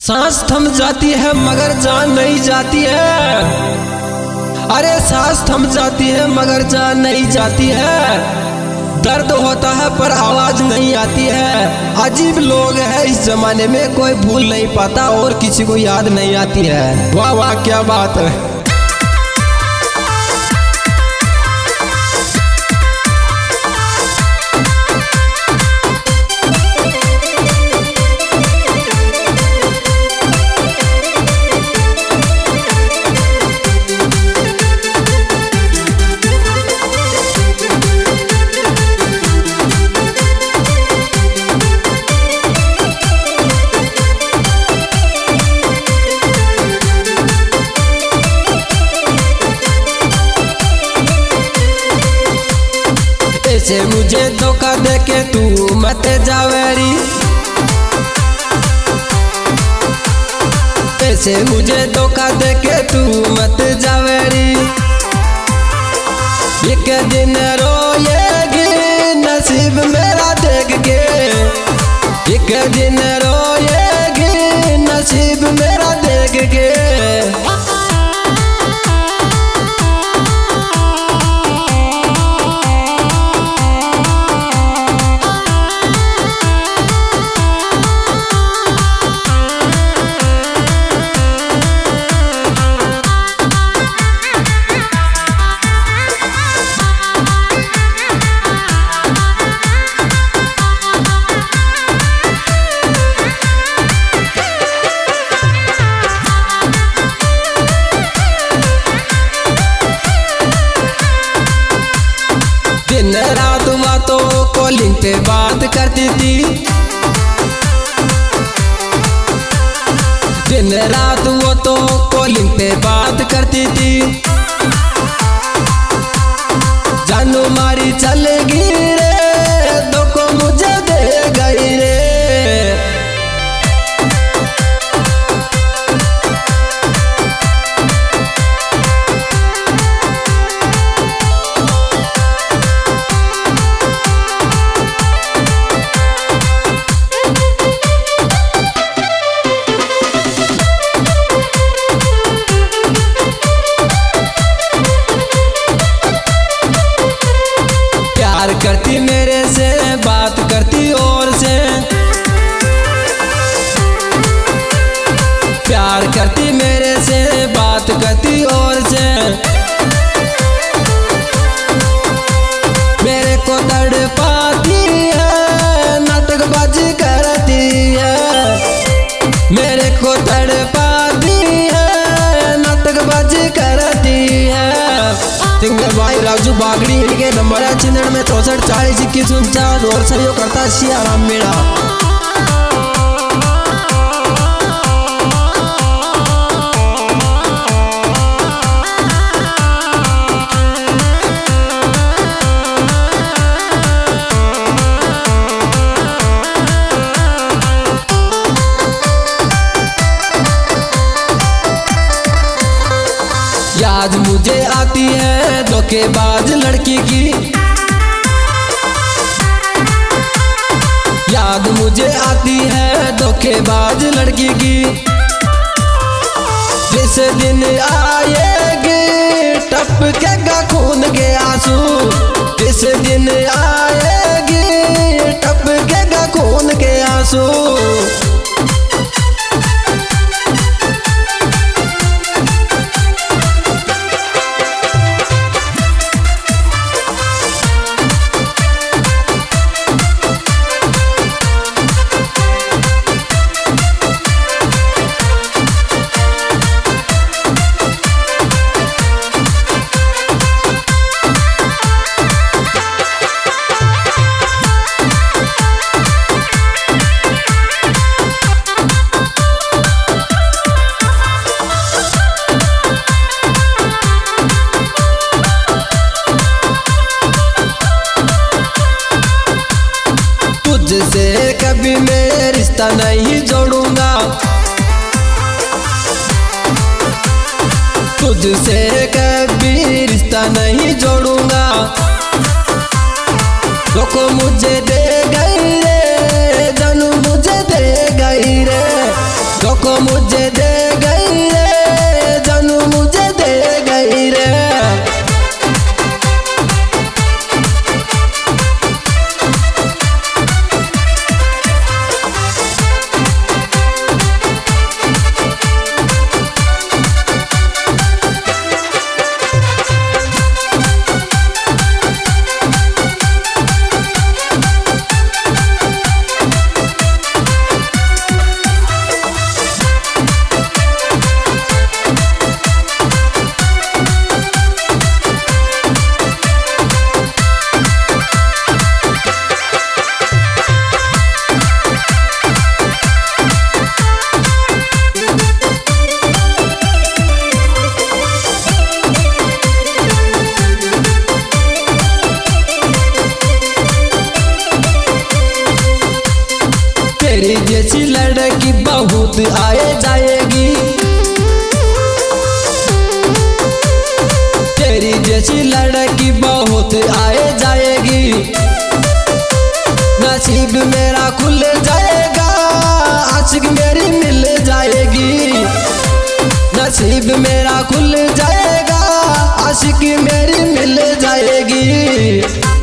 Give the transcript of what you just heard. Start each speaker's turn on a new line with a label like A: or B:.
A: सांस थम जाती है मगर जान नहीं जाती है। अरे सांस थम जाती है मगर जान नहीं जाती है। दर्द होता है पर आवाज नहीं आती है। अजीब लोग हैं इस जमाने में, कोई भूल नहीं पाता और किसी को याद नहीं आती है। वाह वाह क्या बात है। ऐसे मुझे धोखा देके तू मत जावेरी। ऐसे मुझे धोखा देके तू मत जावेरी। एक दिन रोएगी नसीब मेरा देख के। एक दिन रोएगी नसीब मेरा देख के। दिन रात बातों कॉलिंग पे बात करती थी। दिन रात वो तो कॉलिंग पे बात करती थी। जानू मारी चलेगी रे, धोखा मुझे दे गई रे। प्यार करती मेरे से, बात करती और से। प्यार करती मेरे से, बात करती और से। मेरे को तड़पाती है, नाटकबाजी करती है। मेरे को तड़पाती है, नाटकबाजी करती है। सिंगर भाई राजू बागड़ी, इनके नंबर है 96 और सहयोग करता सियाराम मेरा। याद मुझे आती है धोखेबाज लड़की की। याद मुझे आती है धोखेबाज लड़की की। जिस दिन आएगी टपकेगा खून के आंसू। जिस दिन आएगी टपकेगा खून के आंसू। तुझसे कभी मैं रिश्ता नहीं जोड़ूंगा। तुझसे कभी रिश्ता नहीं जोड़ूंगा। धोखा मुझे दे गई रे, जानू मुझे दे गई रे। धोखा मुझे दे गई रे, जानू मुझे दे गई रे। तेरी जैसी लड़की बहुत आए जाएगी, तेरी जैसी लड़की बहुत आए जाएगी। नसीब मेरा खुल जाएगा, आशिक मेरी मिल जाएगी। नसीब मेरा खुल जाएगा, आशिक मेरी मिल जाएगी।